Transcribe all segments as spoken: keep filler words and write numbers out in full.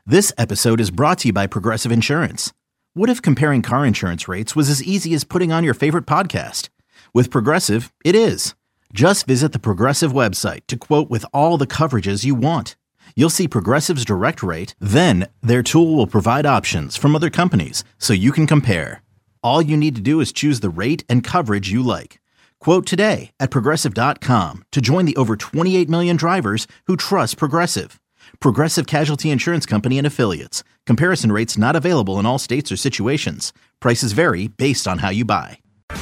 This episode is brought to you by Progressive Insurance. What if comparing car insurance rates was as easy as putting on your favorite podcast? With Progressive, it is. Just visit the Progressive website to quote with all the coverages you want. You'll see Progressive's direct rate, then their tool will provide options from other companies so you can compare. All you need to do is choose the rate and coverage you like. Quote today at progressive dot com to join the over twenty-eight million drivers who trust Progressive. Progressive Casualty Insurance Company and Affiliates. Comparison rates not available in all states or situations. Prices vary based on how you buy.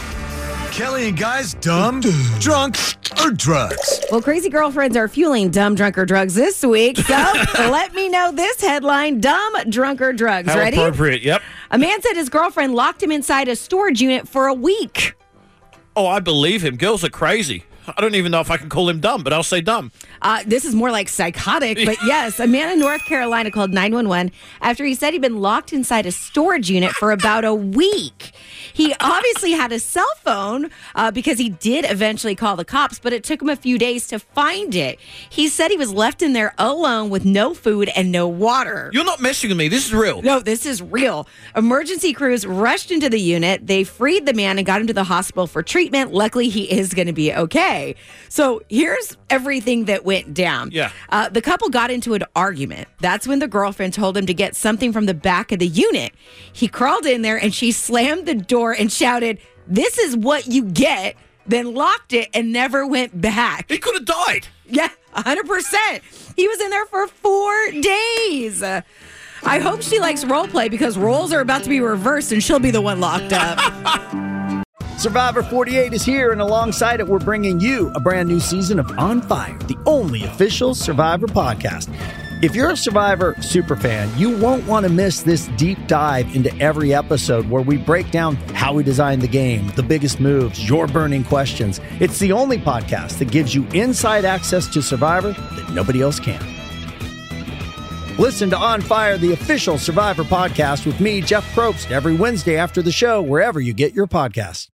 Kelly and Guys, dumb, drunk, or drugs? Well, crazy girlfriends are fueling dumb, drunk, or drugs this week. So let me know this headline, dumb, drunk, or drugs. How Ready? Appropriate, yep. A man said his girlfriend locked him inside a storage unit for a week. Oh, I believe him. Girls are crazy. I don't even know if I can call him dumb, but I'll say dumb. Uh, this is more like psychotic, but yes, a man in North Carolina called nine one one after he said he'd been locked inside a storage unit for about a week. He obviously had a cell phone uh, because he did eventually call the cops, but it took him a few days to find it. He said he was left in there alone with no food and no water. You're not messing with me. This is real. No, this is real. Emergency crews rushed into the unit. They freed the man and got him to the hospital for treatment. Luckily, he is going to be okay. So here's everything that went down. Yeah. Uh, the couple got into an argument. That's when the girlfriend told him to get something from the back of the unit. He crawled in there and she slammed the door and shouted, "This is what you get," then locked it and never went back. He could have died. Yeah, one hundred percent. He was in there for four days. Uh, I hope she likes role play because roles are about to be reversed and she'll be the one locked up. Survivor forty-eight is here, and alongside it, we're bringing you a brand new season of On Fire, the only official Survivor podcast. If you're a Survivor superfan, you won't want to miss this deep dive into every episode where we break down how we designed the game, the biggest moves, your burning questions. It's the only podcast that gives you inside access to Survivor that nobody else can. Listen to On Fire, the official Survivor podcast with me, Jeff Probst, every Wednesday after the show, wherever you get your podcasts.